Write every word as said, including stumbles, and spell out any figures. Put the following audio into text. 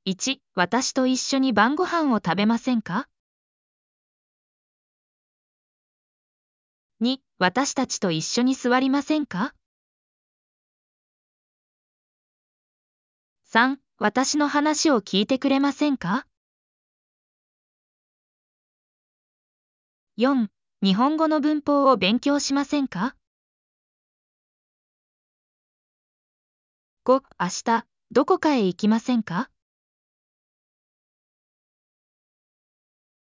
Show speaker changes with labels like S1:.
S1: いち、私と一緒に晩ご飯を食べませんか？に、私たちと一緒に座りませんか？さん、私の話を聞いてくれませんか？よん、日本語の文法を勉強しませんか？ご、明日、どこかへ行きませんか？